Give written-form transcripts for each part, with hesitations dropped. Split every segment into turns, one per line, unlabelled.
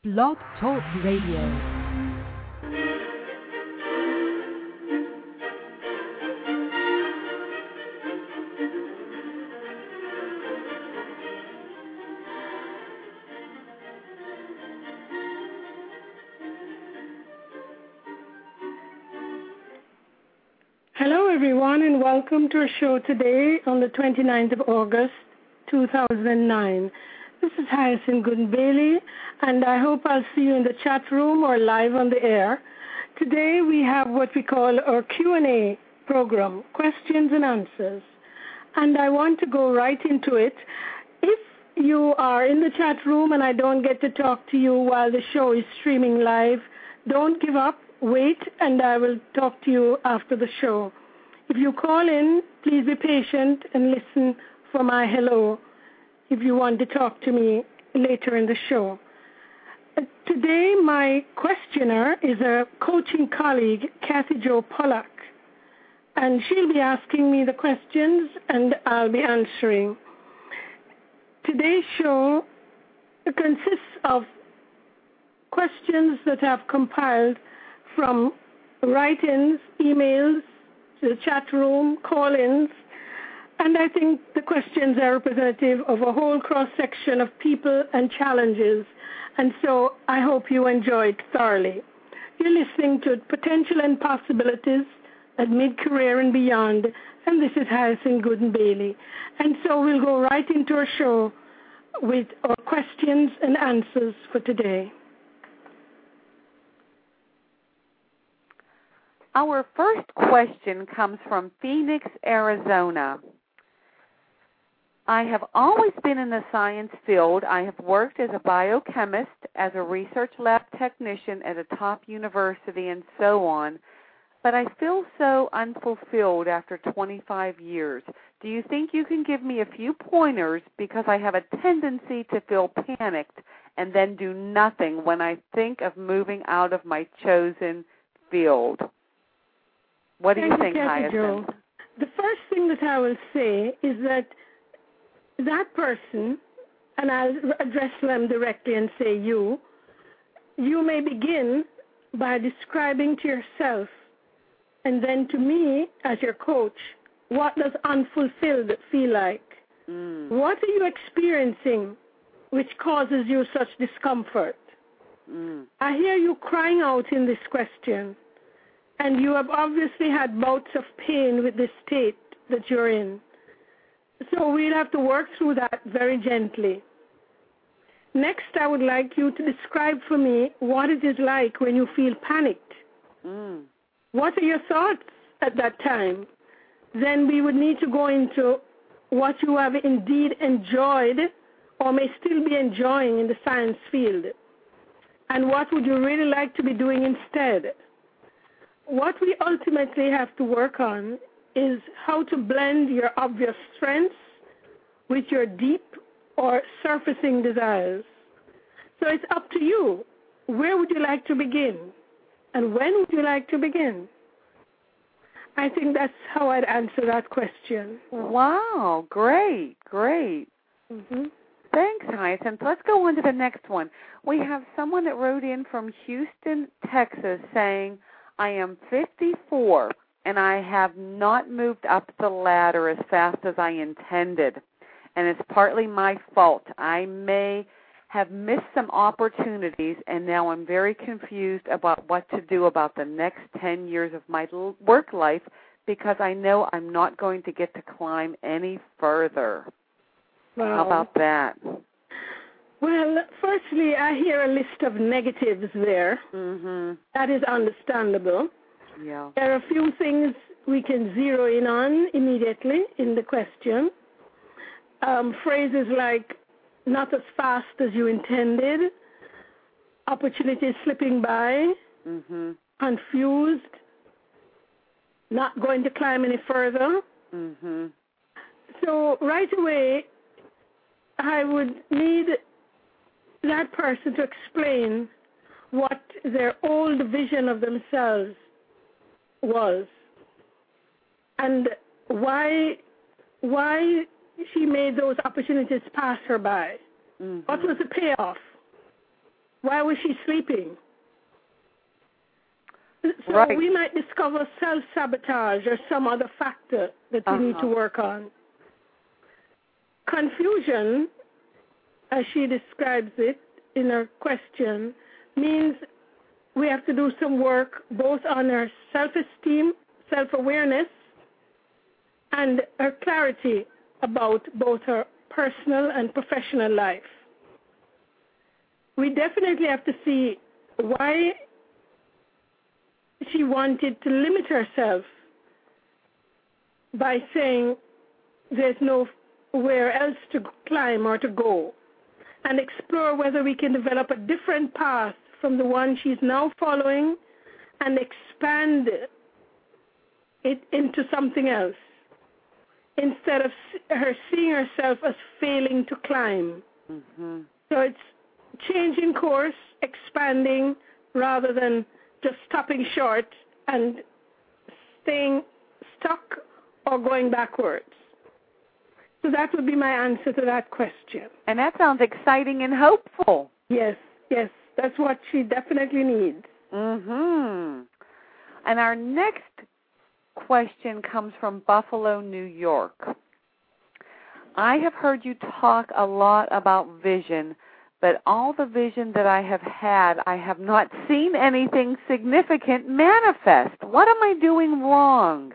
Blog Talk Radio.
Hello everyone and welcome to our show today on the 29th of August 2009. This is Hyacinth Gooden-Bailey and I hope I'll see you in the chat room or live on the air. Today we have what we call our Q&A program, questions and answers. And I want to go right into it. If you are in the chat room and I don't get to talk to you while the show is streaming live, don't give up. Wait, and I will talk to you after the show. If you call in, please be patient and listen for my hello if you want to talk to me later in the show. Today, my questioner is a coaching colleague, Kathy Jo Pollack, and she'll be asking me the questions, and I'll be answering. Today's show consists of questions that I've compiled from write-ins, emails, to the chat room, call-ins, and I think the questions are representative of a whole cross-section of people and challenges, and so I hope you enjoy it thoroughly. You're listening to Potential and Possibilities at Mid-Career and Beyond, and this is Hyacinth Gooden-Bailey. And so we'll go right into our show with our questions and answers for today.
Our first question comes from Phoenix, Arizona. I have always been in the science field. I have worked as a biochemist, as a research lab technician at a top university, and so on, but I feel so unfulfilled after 25 years. Do you think you can give me a few pointers, because I have a tendency to feel panicked and then do nothing when I think of moving out of my chosen field? What do you think, Hyacinth?
The first thing that I will say is that person, and I'll address them directly and say you may begin by describing to yourself and then to me as your coach, what does unfulfilled feel like? What are you experiencing which causes you such discomfort? I hear you crying out in this question. And you have obviously had bouts of pain with this state that you're in. So we'll have to work through that very gently. Next, I would like you to describe for me what it is like when you feel panicked. What are your thoughts at that time? Then we would need to go into what you have indeed enjoyed or may still be enjoying in the science field. And what would you really like to be doing instead? What we ultimately have to work on is how to blend your obvious strengths with your deep or surfacing desires. So it's up to you. Where would you like to begin? And when would you like to begin? I think that's how I'd answer that question.
Wow, great. Thanks, Hyacinth. Let's go on to the next one. We have someone that wrote in from Houston, Texas, saying, I am 54, and I have not moved up the ladder as fast as I intended, and it's partly my fault. I may have missed some opportunities, and now I'm very confused about what to do about the next 10 years of my work life because I know I'm not going to get to climb any further.
Wow.
How about that?
Well, firstly, I hear a list of negatives there. That is understandable.
Yeah.
There are a few things we can zero in on immediately in the question. Phrases like, not as fast as you intended, opportunities slipping by, confused, not going to climb any further. So right away, I would need that person to explain what their old vision of themselves was and why she made those opportunities pass her by. What was the payoff? Why was she sleeping? So
right.
we might discover self-sabotage or some other factor that we need to work on. Confusion, as she describes it in her question, means we have to do some work both on her self-esteem, self-awareness, and her clarity about both her personal and professional life. We definitely have to see why she wanted to limit herself by saying there's nowhere else to climb or to go, and explore whether we can develop a different path from the one she's now following and expand it into something else, instead of her seeing herself as failing to climb.
Mm-hmm.
So it's changing course, expanding, rather than just stopping short and staying stuck or going backwards. So that would be my answer to that question.
And that sounds exciting and hopeful.
Yes, that's what she definitely needs.
Mm-hmm. And our next question comes from Buffalo, New York. I have heard you talk a lot about vision, but all the vision that I have had, I have not seen anything significant manifest. What am I doing wrong?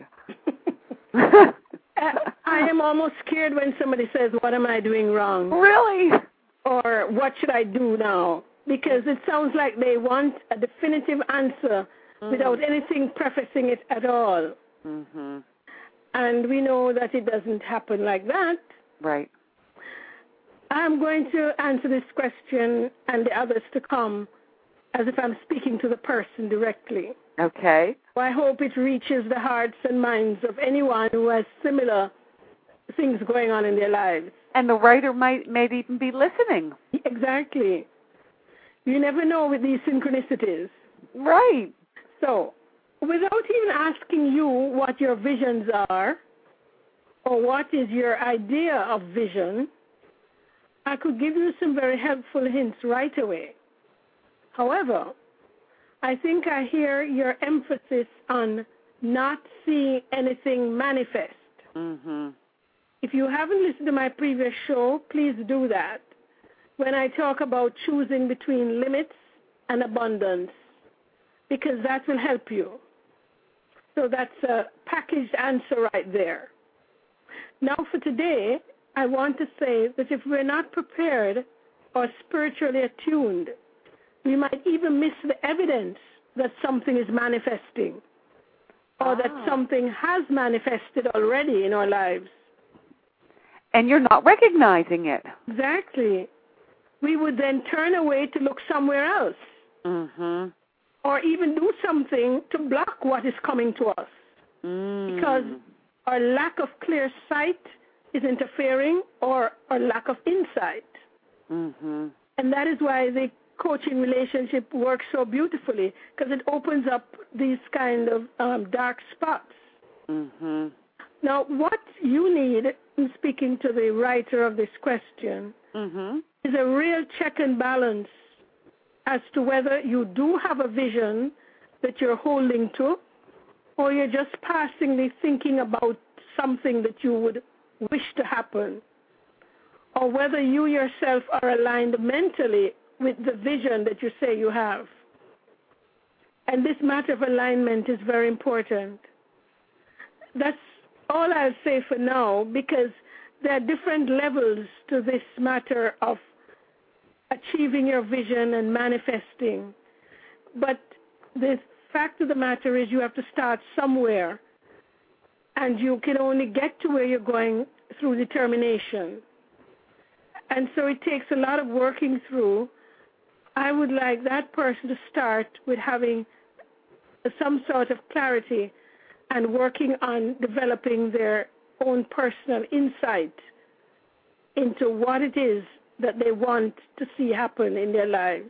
I am almost scared when somebody says, what am I doing wrong?
Really?
Or what should I do now? Because it sounds like they want a definitive answer without anything prefacing it at all.
Mm-hmm.
And we know that it doesn't happen like that.
Right.
I'm going to answer this question and the others to come as if I'm speaking to the person directly.
Okay.
Well, I hope it reaches the hearts and minds of anyone who has similar things going on in their lives.
And the writer may even be listening.
Exactly. You never know with these synchronicities.
Right.
So, without even asking you what your visions are or what is your idea of vision, I could give you some very helpful hints right away. However, I think I hear your emphasis on not seeing anything manifest.
Mm-hmm.
If you haven't listened to my previous show, please do that, when I talk about choosing between limits and abundance, because that will help you. So that's a packaged answer right there. Now for today, I want to say that if we're not prepared or spiritually attuned, we might even miss the evidence that something is manifesting or that something has manifested already in our lives.
And you're not recognizing it.
Exactly. We would then turn away to look somewhere else.
Mm-hmm.
Or even do something to block what is coming to us. Because our lack of clear sight is interfering, or our lack of insight.
Mm-hmm.
And that is why the coaching relationship works so beautifully, because it opens up these kind of dark spots.
Mm-hmm.
Now, what you need, in speaking to the writer of this question, is a real check and balance as to whether you do have a vision that you're holding to, or you're just passingly thinking about something that you would wish to happen, or whether you yourself are aligned mentally with the vision that you say you have. And this matter of alignment is very important. That's all I'll say for now, because there are different levels to this matter of achieving your vision and manifesting. But the fact of the matter is you have to start somewhere, and you can only get to where you're going through determination. And so it takes a lot of working through. I would like that person to start with having some sort of clarity and working on developing their own personal insight into what it is that they want to see happen in their lives.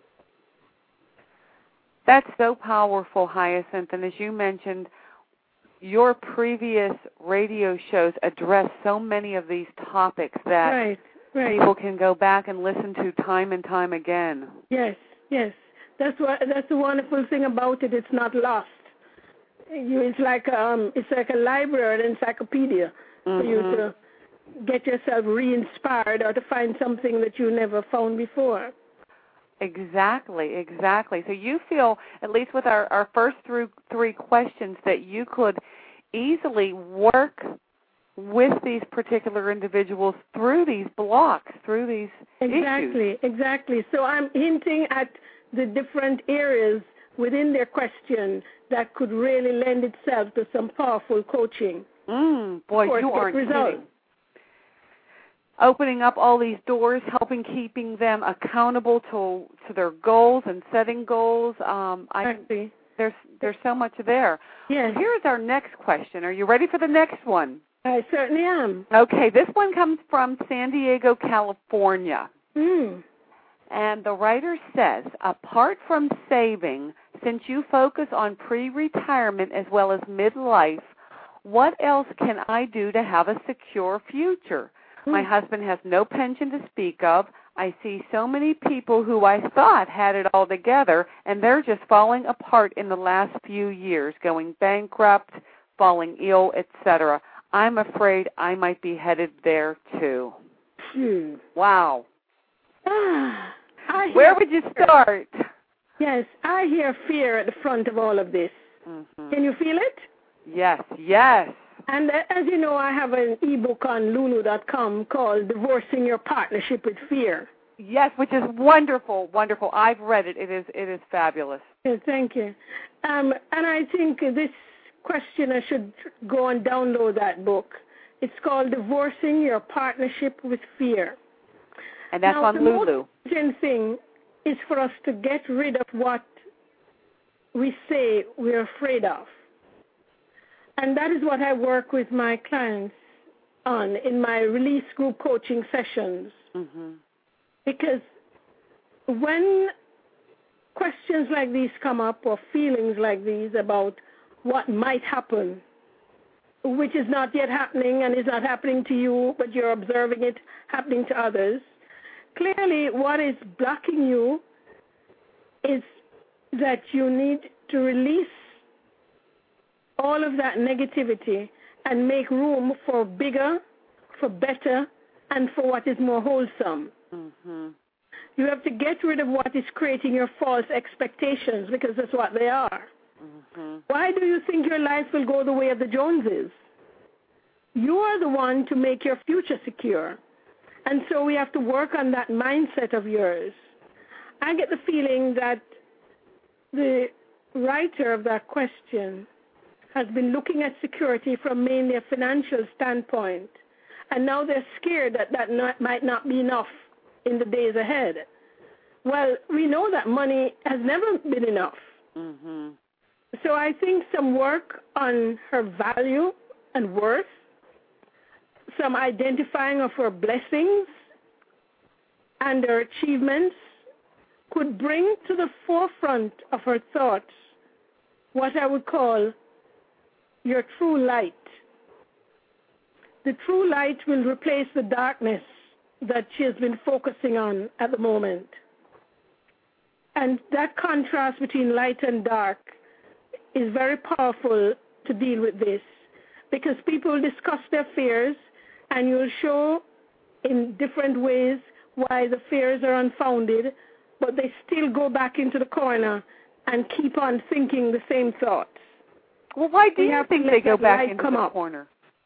That's so powerful, Hyacinth. And as you mentioned, your previous radio shows address so many of these topics that
right.
people can go back and listen to time and time again.
Yes, Yes, that's the wonderful thing about it. It's not lost. It's like a library, an encyclopedia for you to get yourself re-inspired or to find something that you never found before.
Exactly. So you feel, at least with our first three questions, that you could easily work with these particular individuals through these blocks, through these issues.
Exactly. So I'm hinting at the different areas within their question that could really lend itself to some powerful coaching.
Boy, you aren't kidding. Opening up all these doors, keeping them accountable to their goals and setting goals. There's so much there.
Yes.
Here's our next question. Are you ready for the next one?
I certainly am.
Okay, this one comes from San Diego, California. And the writer says, apart from saving, since you focus on pre-retirement as well as midlife, what else can I do to have a secure future? My husband has no pension to speak of. I see so many people who I thought had it all together, and they're just falling apart in the last few years, going bankrupt, falling ill, etc. I'm afraid I might be headed there, too. Wow. Where would you start?
Yes, I hear fear at the front of all of this. Can you feel it?
Yes.
And as you know, I have an ebook on Lulu.com called Divorcing Your Partnership with Fear.
Yes, which is wonderful. I've read it. It is fabulous.
Yes, thank you. And I think this questioner should go and download that book. It's called Divorcing Your Partnership with Fear.
And that's on Lulu.
The most important thing is for us to get rid of what we say we're afraid of. And that is what I work with my clients on in my release group coaching sessions. Because when questions like these come up or feelings like these about what might happen, which is not yet happening and is not happening to you, but you're observing it happening to others, clearly what is blocking you is that you need to release all of that negativity and make room for bigger, for better, and for what is more wholesome. You have to get rid of what is creating your false expectations, because that's what they are. Why do you think your life will go the way of the Joneses? You are the one to make your future secure. And so we have to work on that mindset of yours. I get the feeling that the writer of that question has been looking at security from mainly a financial standpoint, and now they're scared that might not be enough in the days ahead. Well, we know that money has never been enough. So I think some work on her value and worth, some identifying of her blessings and her achievements could bring to the forefront of her thoughts what I would call your true light. The true light will replace the darkness that she has been focusing on at the moment. And that contrast between light and dark is very powerful to deal with this, because people discuss their fears, and you'll show in different ways why the fears are unfounded, but they still go back into the corner and keep on thinking the same thoughts.
Well, why do you think they go back into the corner?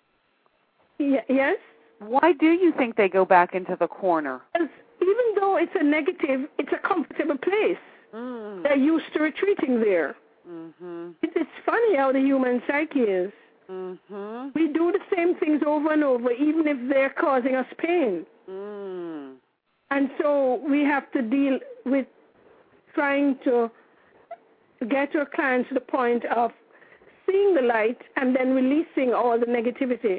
Yes?
Why do you think they go back into the corner?
Because even though it's a negative, it's a comfortable place. They're used to retreating there. It's funny how the human psyche is. We do the same things over and over, even if they're causing us pain. And so we have to deal with trying to get our clients to the point of seeing the light and then releasing all the negativity.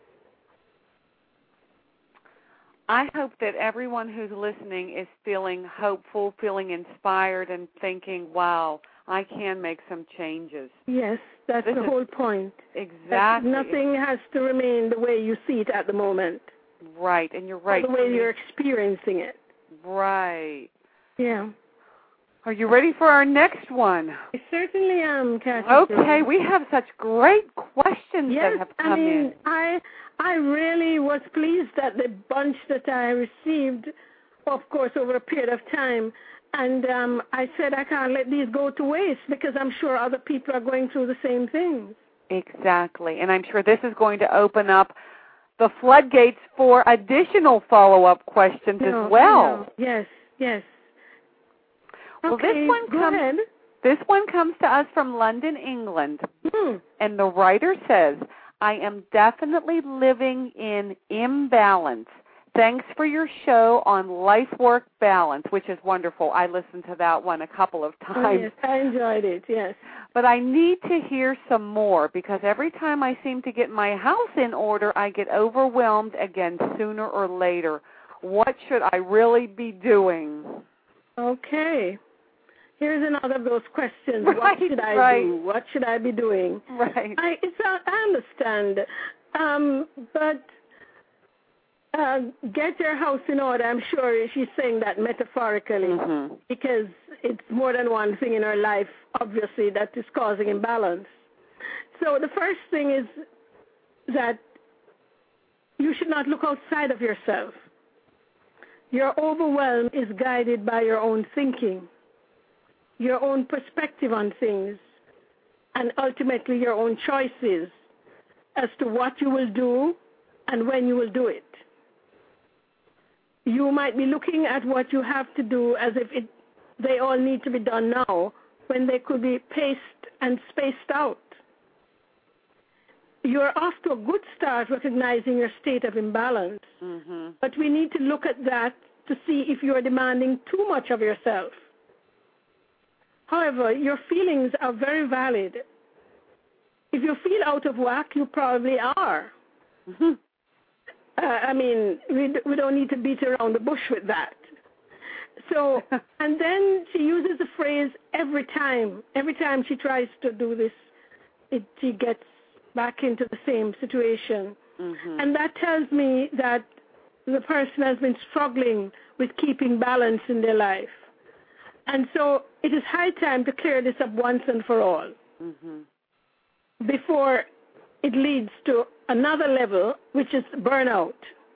I hope that everyone who's listening is feeling hopeful, feeling inspired, and thinking, wow, I can make some changes.
Yes, that's the whole point.
Exactly.
Nothing has to remain the way you see it at the moment.
Right, and you're right.
Or the way you're experiencing it.
Right.
Yeah.
Are you ready for our next one?
I certainly am, Kathy.
Okay, we have such great questions
yes,
that have come in.
I really was pleased at the bunch that I received, of course, over a period of time. And I said I can't let these go to waste because I'm sure other people are going through the same things.
Exactly. And I'm sure this is going to open up the floodgates for additional follow-up questions as well.
Yes, yes.
Well,
okay,
this one comes to us from London, England. And the writer says, I am definitely living in imbalance. Thanks for your show on life-work balance, which is wonderful. I listened to that one a couple of times.
Oh, yes, I enjoyed it, yes.
But I need to hear some more because every time I seem to get my house in order, I get overwhelmed again sooner or later. What should I really be doing?
Okay. Here's another of those questions.
Right,
what should I do? What should I be doing?
Right.
I understand. But get your house in order. I'm sure she's saying that metaphorically because it's more than one thing in her life, obviously, that is causing imbalance. So the first thing is that you should not look outside of yourself. Your overwhelm is guided by your own thinking, your own perspective on things, and ultimately your own choices as to what you will do and when you will do it. You might be looking at what you have to do as if they all need to be done now when they could be paced and spaced out. You're off to a good start recognizing your state of imbalance, but we need to look at that to see if you're demanding too much of yourself. However, your feelings are very valid. If you feel out of whack, you probably are. I mean, we don't need to beat around the bush with that. So, and then she uses the phrase every time. Every time she tries to do this, she gets back into the same situation. And that tells me that the person has been struggling with keeping balance in their life. And so it is high time to clear this up once and for all before it leads to another level, which is burnout.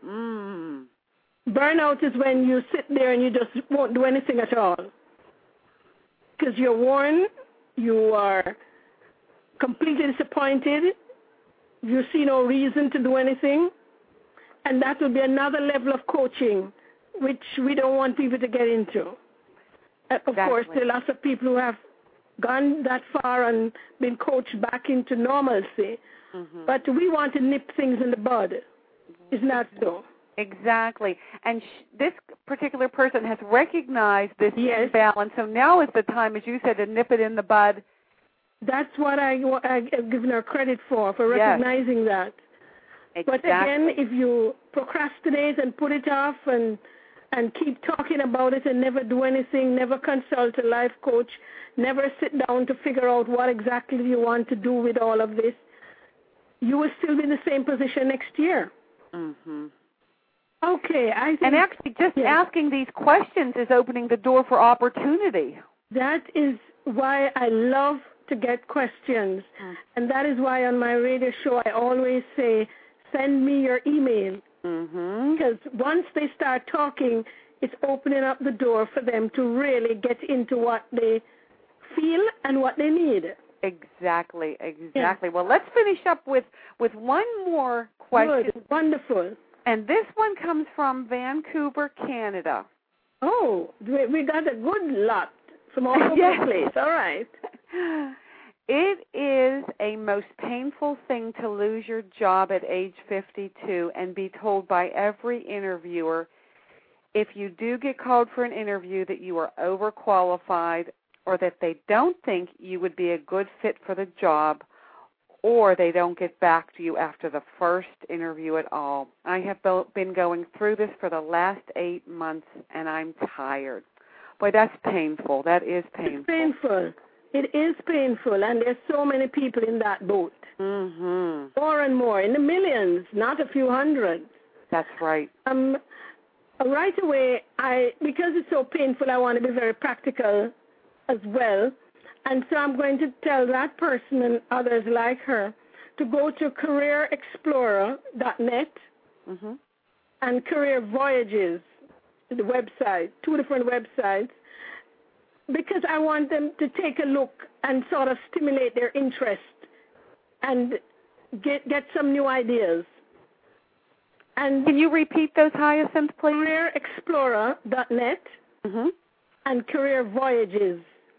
Burnout is when you sit there and you just won't do anything at all because you're worn, you are completely disappointed, you see no reason to do anything, and that will be another level of coaching, which we don't want people to get into. Of course, there are lots of people who have gone that far and been coached back into normalcy, but we want to nip things in the bud. Isn't that so?
Exactly. And this particular person has recognized this imbalance, so now is the time, as you said, to nip it in the bud.
That's what I've given her credit for recognizing that. Exactly. But again, if you procrastinate and put it off and keep talking about it and never do anything, never consult a life coach, never sit down to figure out what exactly you want to do with all of this, you will still be in the same position next year. Okay, I think...
And actually, just asking these questions is opening the door for opportunity.
That is why I love to get questions. And that is why on my radio show I always say, send me your email. Because once they start talking, it's opening up the door for them to really get into what they feel and what they need.
Exactly. Well, let's finish up with one more question.
Good. Wonderful.
And this one comes from Vancouver, Canada.
Oh, we got a good lot from all over the place. All right.
It is a most painful thing to lose your job at age 52 and be told by every interviewer, if you do get called for an interview, that you are overqualified or that they don't think you would be a good fit for the job, or they don't get back to you after the first interview at all. I have been going through this for the last 8 months, and I'm tired. Boy, that's painful. That is painful.
It's painful. It is painful, and there's so many people in that boat. More and more, in the millions, not a few hundred.
That's right.
Right away, because it's so painful, I want to be very practical as well. And so I'm going to tell that person and others like her to go to careerexplorer.net and Career Voyages, the website, 2 different websites, because I want them to take a look and sort of stimulate their interest and get some new ideas. And
can you repeat those, Hyacinth, please?
CareerExplorer.net and Career Voyages.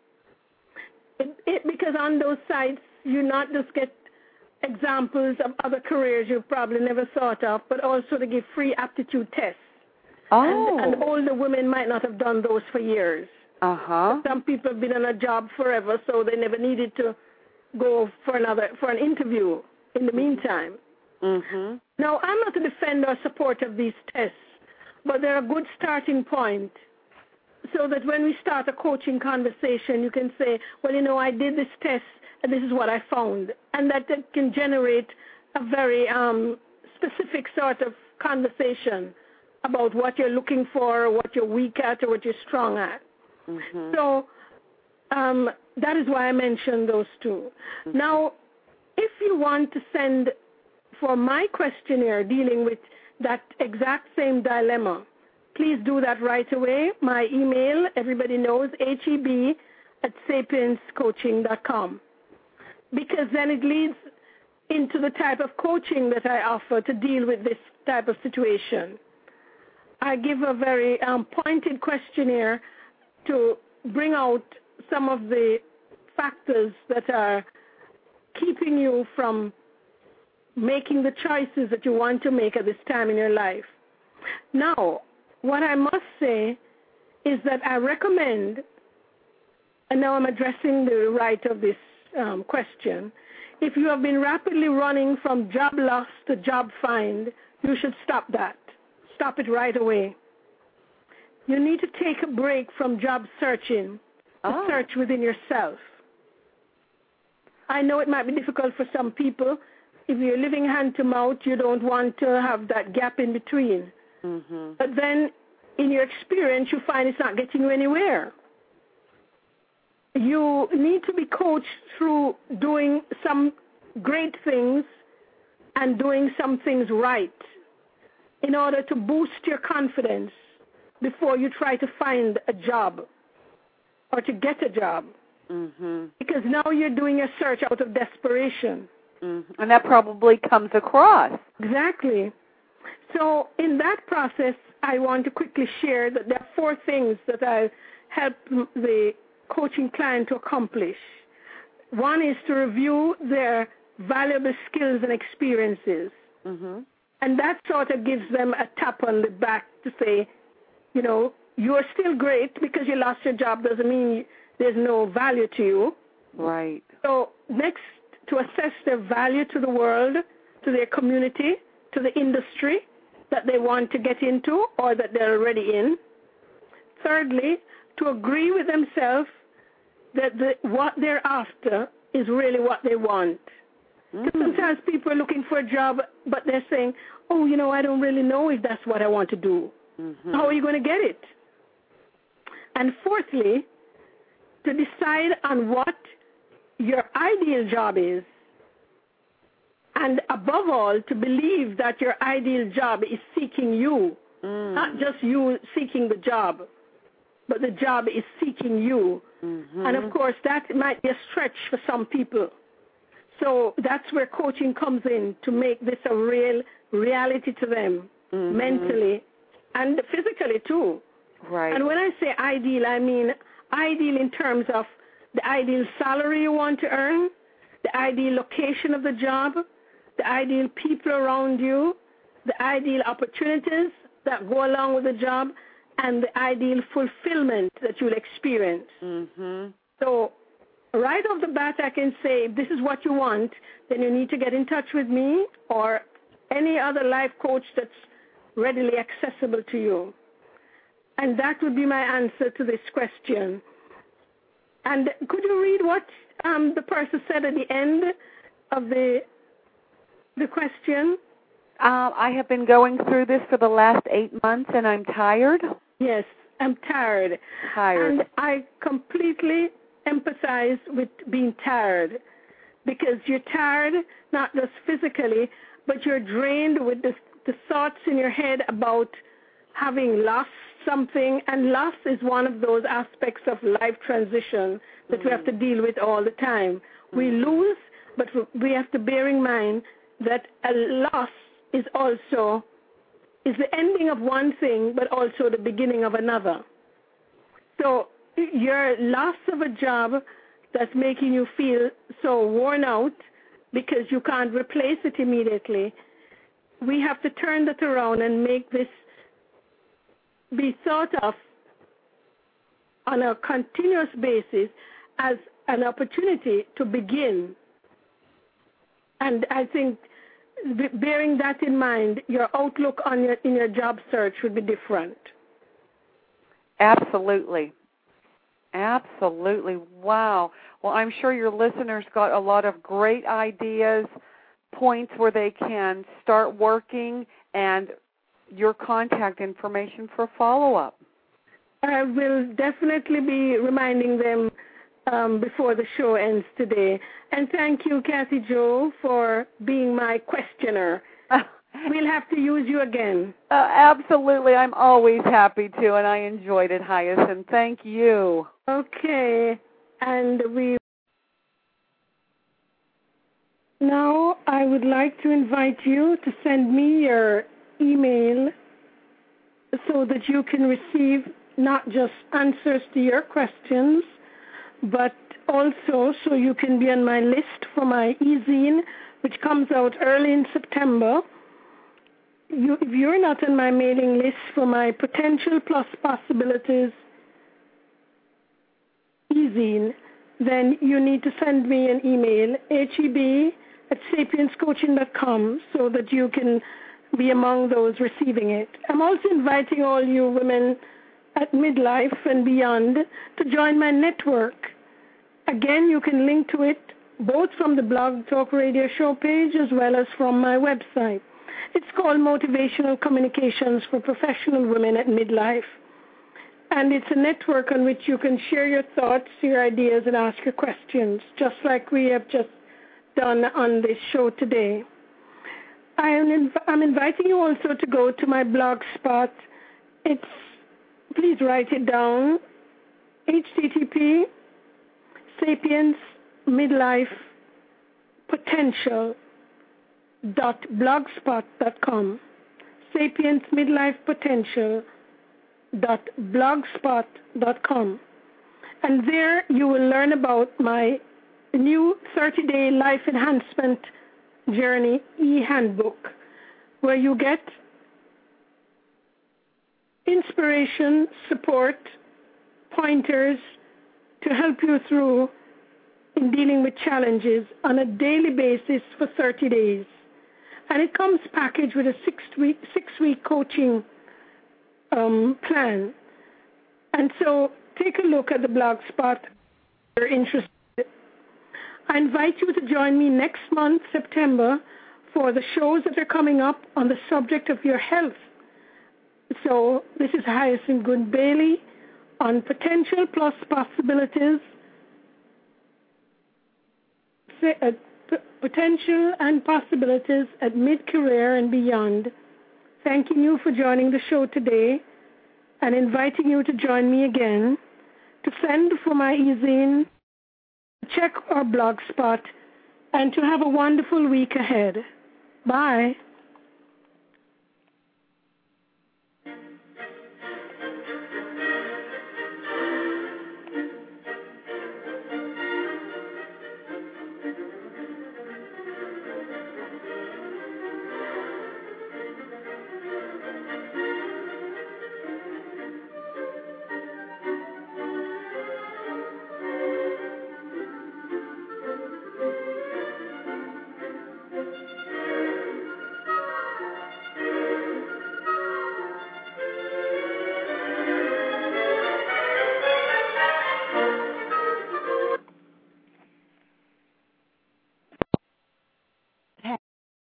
Because on those sites, you not just get examples of other careers you've probably never thought of, but also to give free aptitude tests.
Oh.
And older women might not have done those for years. Some people have been on a job forever, so they never needed to go for an interview in the meantime. Now, I'm not a defender or supporter of these tests, but they're a good starting point so that when we start a coaching conversation, you can say, well, you know, I did this test, and this is what I found, and that can generate a very specific sort of conversation about what you're looking for, what you're weak at, or what you're strong at. So that is why I mentioned those two. Now, if you want to send for my questionnaire dealing with that exact same dilemma, please do that right away. My email, everybody knows, heb@sapienscoaching.com, because then it leads into the type of coaching that I offer to deal with this type of situation. I give a very pointed questionnaire to bring out some of the factors that are keeping you from making the choices that you want to make at this time in your life. Now, what I must say is that I recommend, and now I'm addressing the right of this question, if you have been rapidly running from job loss to job find, you should stop that. Stop it right away. You need to take a break from job searching to search within yourself. I know it might be difficult for some people. If you're living hand to mouth, you don't want to have that gap in between. But then, in your experience, you find it's not getting you anywhere. You need to be coached through doing some great things and doing some things right in order to boost your confidence before you try to find a job or to get a job. Because now you're doing a search out of desperation.
And that probably comes across.
Exactly. So in that process, I want to quickly share that there are 4 things that I help the coaching client to accomplish. One is to review their valuable skills and experiences. And that sort of gives them a tap on the back to say, you know, you're still great. Because you lost your job doesn't mean there's no value to you.
Right.
So next, to assess their value to the world, to their community, to the industry that they want to get into or that they're already in. Thirdly, to agree with themselves that what they're after is really what they want. Sometimes people are looking for a job, but they're saying, oh, you know, I don't really know if that's what I want to do. How are you going to get it? And fourthly, to decide on what your ideal job is, and above all, to believe that your ideal job is seeking you, not just you seeking the job, but the job is seeking you. And, of course, that might be a stretch for some people. So that's where coaching comes in, to make this a real reality to them, mentally and physically, too.
Right.
And when I say ideal, I mean ideal in terms of the ideal salary you want to earn, the ideal location of the job, the ideal people around you, the ideal opportunities that go along with the job, and the ideal fulfillment that you'll experience. So right off the bat, I can say, if this is what you want, then you need to get in touch with me or any other life coach that's readily accessible to you. And that would be my answer to this question. And could you read what the person said at the end of the question?
I have been going through this for the last 8 months, and I'm tired.
Yes. I'm tired. And I completely empathize with being tired, because you're tired, not just physically, but you're drained with the thoughts in your head about having lost something, and loss is one of those aspects of life transition that we have to deal with all the time. We lose, but we have to bear in mind that a loss is the ending of one thing, but also the beginning of another. So your loss of a job that's making you feel so worn out because you can't replace it immediately, we have to turn that around and make this be thought of on a continuous basis as an opportunity to begin. And I think bearing that in mind, your outlook on in your job search would be different.
Absolutely. Absolutely. Wow. Well, I'm sure your listeners got a lot of great ideas, points where they can start working, and your contact information for follow-up.
I will definitely be reminding them before the show ends today. And thank you, Kathy Jo, for being my questioner. We'll have to use you again.
Absolutely. I'm always happy to, and I enjoyed it, Hyacinth. Thank you.
Okay. And now I would like to invite you to send me your email so that you can receive not just answers to your questions, but also so you can be on my list for my e-zine, which comes out early in September. If you're not on my mailing list for my Potential Plus Possibilities e-zine, then you need to send me an email, heb@sapienscoaching.com, so that you can be among those receiving it. I'm also inviting all you women at midlife and beyond to join my network. Again, you can link to it both from the Blog Talk Radio show page as well as from my website. It's called Motivational Communications for Professional Women at Midlife. And it's a network on which you can share your thoughts, your ideas, and ask your questions, just like we have just done on this show today. I'm inviting you also to go to my blog spot. Please write it down, http://sapiensmidlifepotential.blogspot.com, sapiensmidlifepotential.blogspot.com. And there you will learn about my new 30-day life enhancement journey e-handbook, where you get inspiration, support, pointers to help you through in dealing with challenges on a daily basis for 30 days. And it comes packaged with a six-week coaching plan. And so take a look at the blog spot if you're interested. I invite you to join me next month, September, for the shows that are coming up on the subject of your health. So this is Hyacinth Good Bailey on Potential Plus Possibilities, Potential and Possibilities at Mid-Career and Beyond. Thanking you for joining the show today and inviting you to join me again, to send for my e-zine, check our blog spot, and to have a wonderful week ahead. Bye.